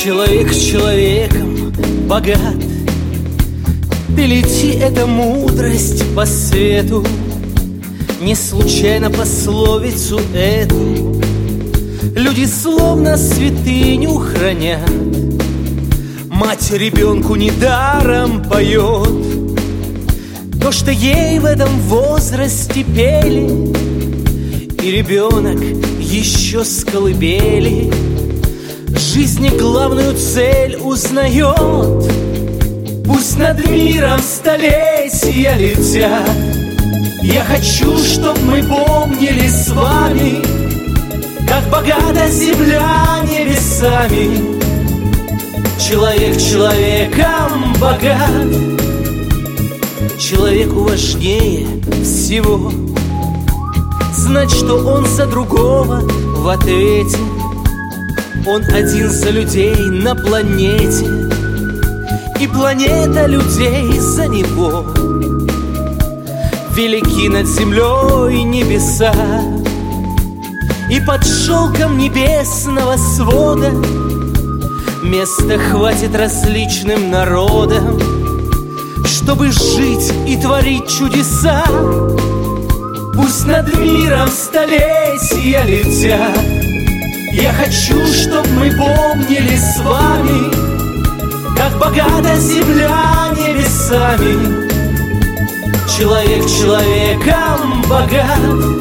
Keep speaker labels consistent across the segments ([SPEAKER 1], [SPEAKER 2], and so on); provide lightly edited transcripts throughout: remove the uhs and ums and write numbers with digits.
[SPEAKER 1] Человек с человеком богат. Ты лети, это мудрость по свету. Не случайно пословицу эту люди словно святыню хранят. Мать ребенку недаром поет то, что ей в этом возрасте пели. И ребенок еще с колыбели жизни главную цель узнает. Пусть над миром столетия летят. Я хочу, чтоб мы помнили с вами, как богата земля небесами. Человек человеком богат. Человеку важнее всего знать, что он за другого в ответе. Он один за людей на планете, и планета людей за него. Велики над землей небеса, и под шелком небесного свода места хватит различным народам, чтобы жить и творить чудеса. Пусть над миром столетия летят. Я хочу, чтоб мы помнили с вами, как богата земля небесами. Человек человеком богат.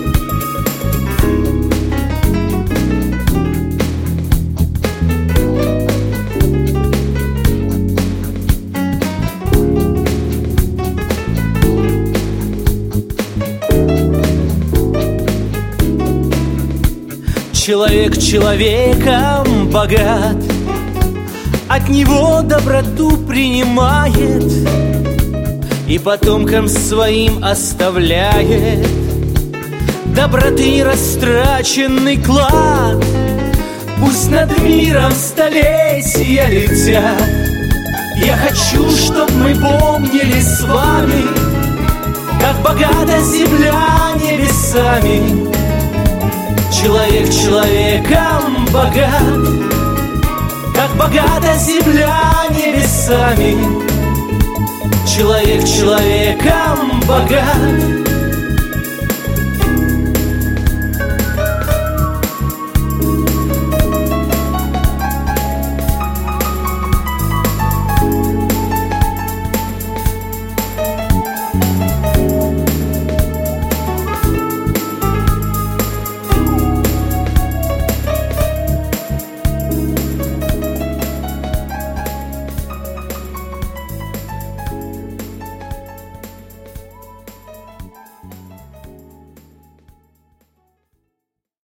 [SPEAKER 1] Человек человеком богат, от него доброту принимает и потомкам своим оставляет доброты нерастраченный клад. Пусть над миром столетия летят. Я хочу, чтоб мы помнили с вами, как богата земля небесами. Человек человеком богат, как богата земля небесами. Человек человеком богат.